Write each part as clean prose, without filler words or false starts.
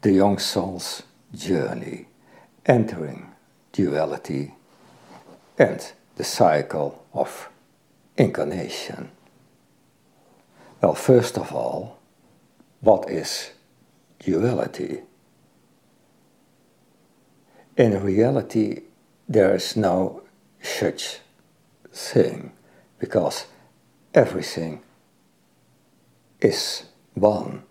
the young soul's journey, entering duality and the cycle of incarnation. Well, first of all, what is duality? In reality, there is no such thing, because everything is one.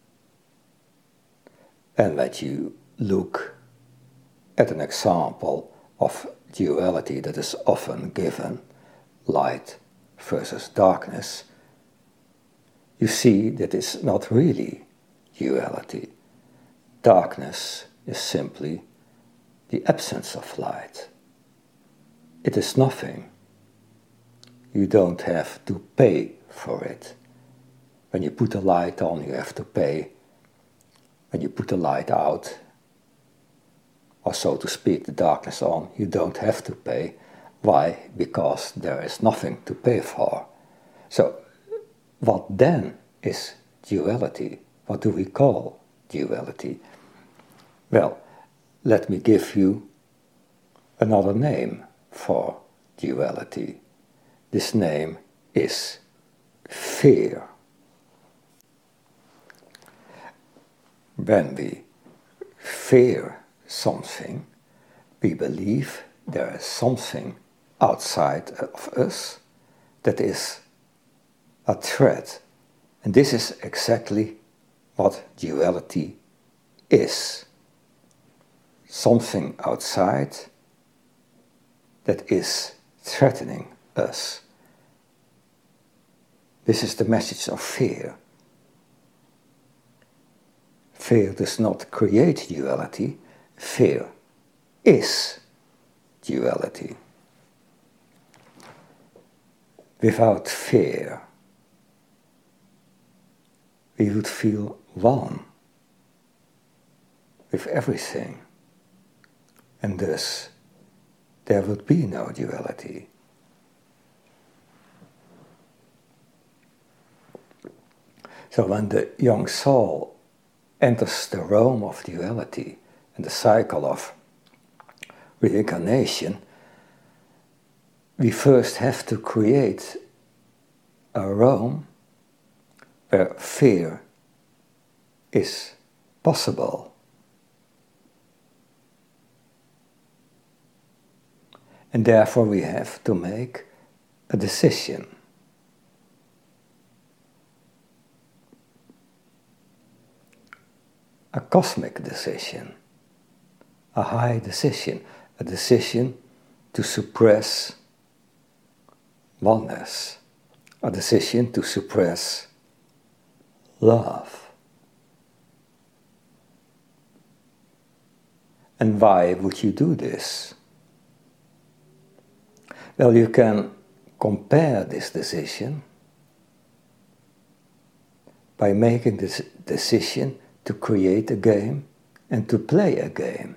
And when you look at an example of duality that is often given, light versus darkness, you see that it's not really duality. Darkness is simply the absence of light. It is nothing. You don't have to pay for it. When you put the light on, you have to pay. When you put the light out, or so to speak, the darkness on, you don't have to pay. Why? Because there is nothing to pay for. So, what then is duality? What do we call duality? Well, let me give you another name for duality. This name is fear. When we fear something, we believe there is something outside of us that is a threat. And this is exactly what duality is. Something outside that is threatening us. This is the message of fear. Fear does not create duality. Fear is duality. Without fear, we would feel one with everything, and thus there would be no duality. So when the young soul enters the realm of duality and the cycle of reincarnation, we first have to create a realm where fear is possible. And therefore we have to make a decision. A cosmic decision, a high decision, a decision to suppress oneness, a decision to suppress love. And why would you do this? Well, you can compare this decision by making this decision to create a game and to play a game.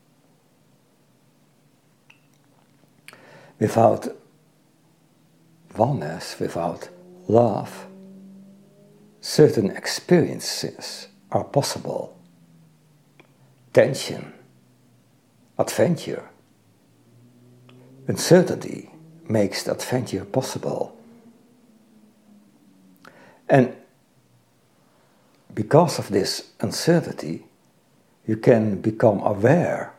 Without oneness, without love, certain experiences are possible. Tension, adventure, uncertainty makes the adventure possible. And because of this uncertainty, you can become aware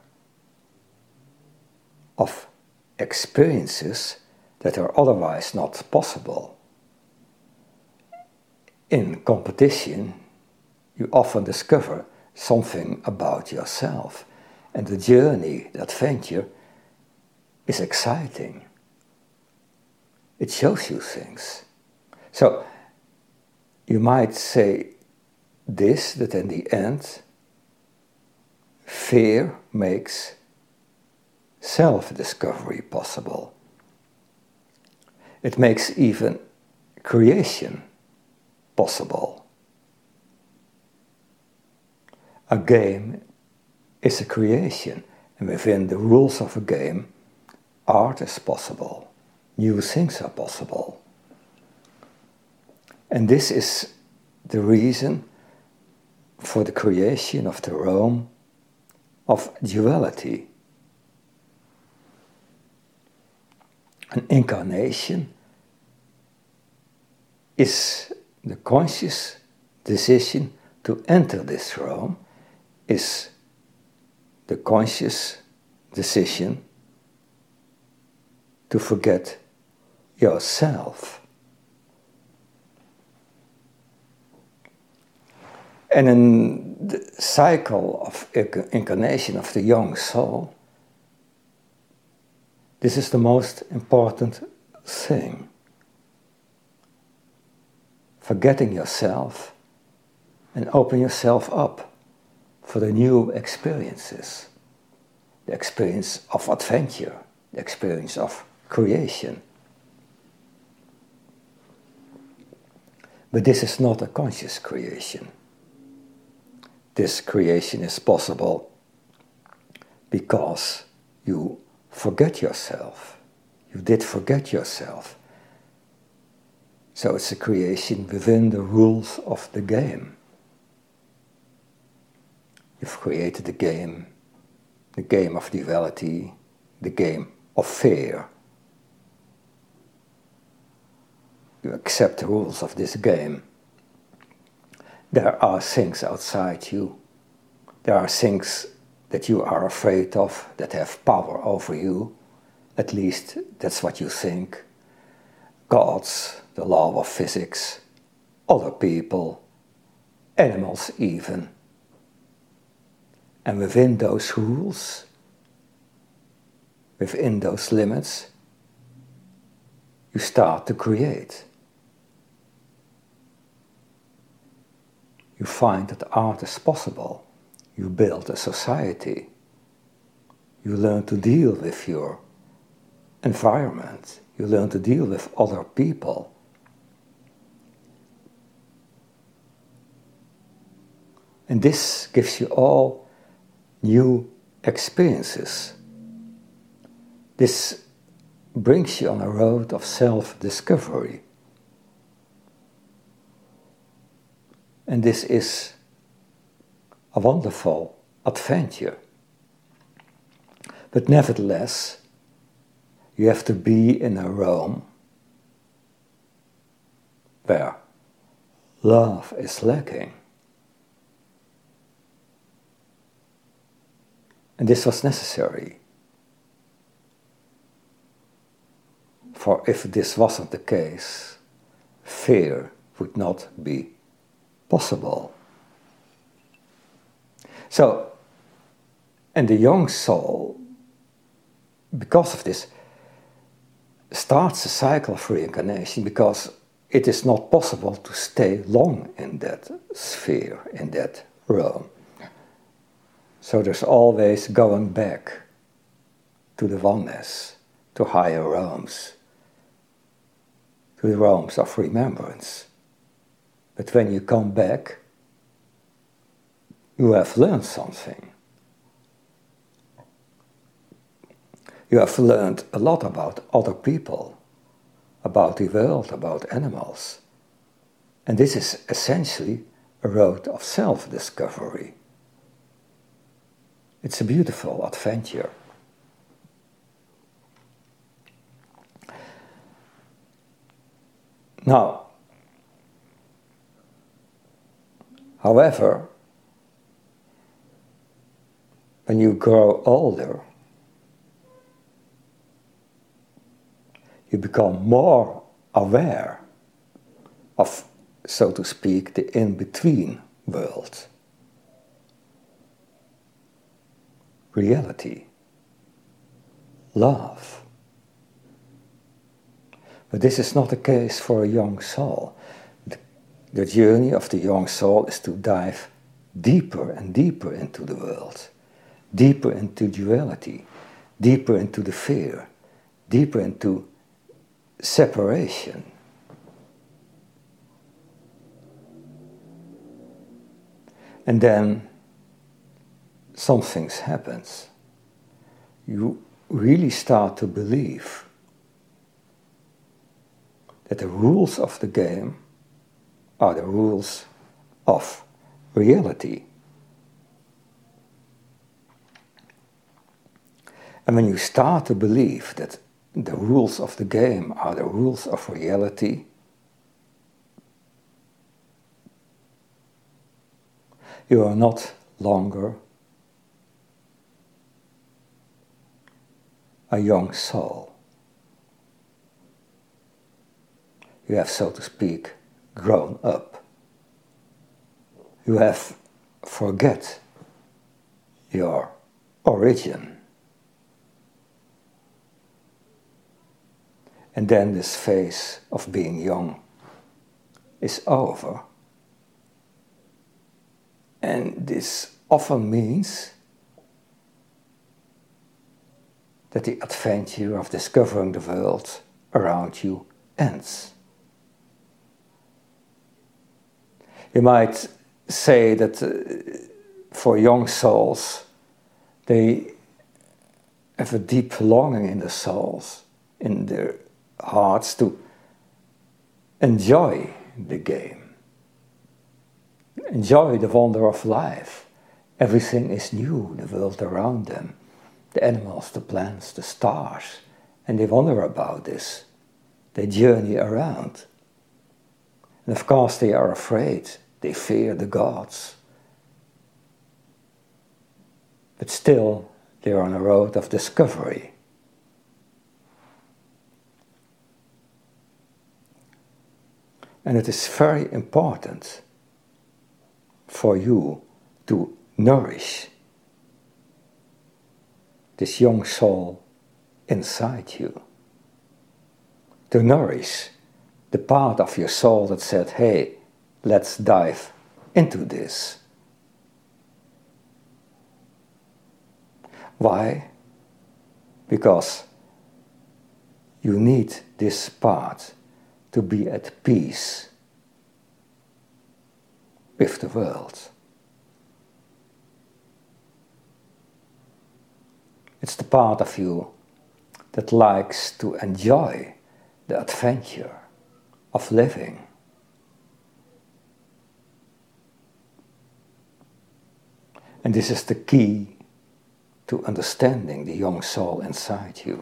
of experiences that are otherwise not possible. In competition, you often discover something about yourself, and the journey, the adventure, is exciting. It shows you things. So, you might say this, that in the end, fear makes self-discovery possible. It makes even creation possible. A game is a creation, and within the rules of a game, art is possible, new things are possible. And this is the reason for the creation of the realm of duality. An incarnation is the conscious decision to enter this realm, is the conscious decision to forget yourself. And in the cycle of incarnation of the young soul, this is the most important thing. Forgetting yourself and open yourself up for the new experiences. The experience of adventure, the experience of creation. But this is not a conscious creation. This creation is possible because you forget yourself. You did forget yourself. So it's a creation within the rules of the game. You've created the game of duality, the game of fear. You accept the rules of this game. There are things outside you. There are things that you are afraid of, that have power over you. At least that's what you think. Gods, the law of physics, other people, animals even. And within those rules, within those limits, you start to create. You find that art is possible. You build a society. You learn to deal with your environment. You learn to deal with other people. And this gives you all new experiences. This brings you on a road of self-discovery. And this is a wonderful adventure. But nevertheless, you have to be in a realm where love is lacking. And this was necessary. For if this wasn't the case, fear would not be possible. So, and the young soul, because of this, starts a cycle of reincarnation because it is not possible to stay long in that sphere, in that realm. So there's always going back to the oneness, to higher realms, to the realms of remembrance. But when you come back, you have learned something. You have learned a lot about other people, about the world, about animals. And this is essentially a road of self-discovery. It's a beautiful adventure. Now, however, when you grow older, you become more aware of, so to speak, the in-between world. Reality, love. But this is not the case for a young soul. The journey of the young soul is to dive deeper and deeper into the world, deeper into duality, deeper into the fear, deeper into separation. And then something happens. You really start to believe that the rules of the game are the rules of reality. And when you start to believe that the rules of the game are the rules of reality, you are not longer a young soul. You have, so to speak, grown up. You have forget your origin. And then this phase of being young is over. And this often means that the adventure of discovering the world around you ends. You might say that for young souls, they have a deep longing in their souls, in their hearts, to enjoy the game. Enjoy the wonder of life. Everything is new, the world around them, the animals, the plants, the stars, and they wonder about this. They journey around. And of course they are afraid, they fear the gods. But still, they are on a road of discovery. And it is very important for you to nourish this young soul inside you. To nourish the part of your soul that said, hey, let's dive into this. Why? Because you need this part to be at peace with the world. It's the part of you that likes to enjoy the adventure of living. And this is the key to understanding the young soul inside you.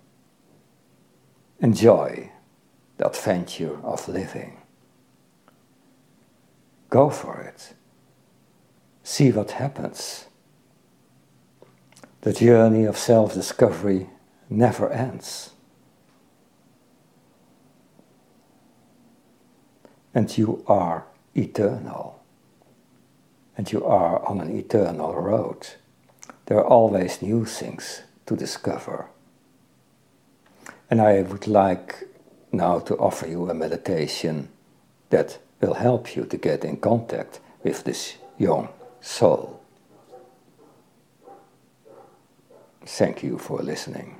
Enjoy the adventure of living. Go for it. See what happens. The journey of self-discovery never ends. And you are eternal. And you are on an eternal road. There are always new things to discover. And I would like now to offer you a meditation that will help you to get in contact with this young soul. Thank you for listening.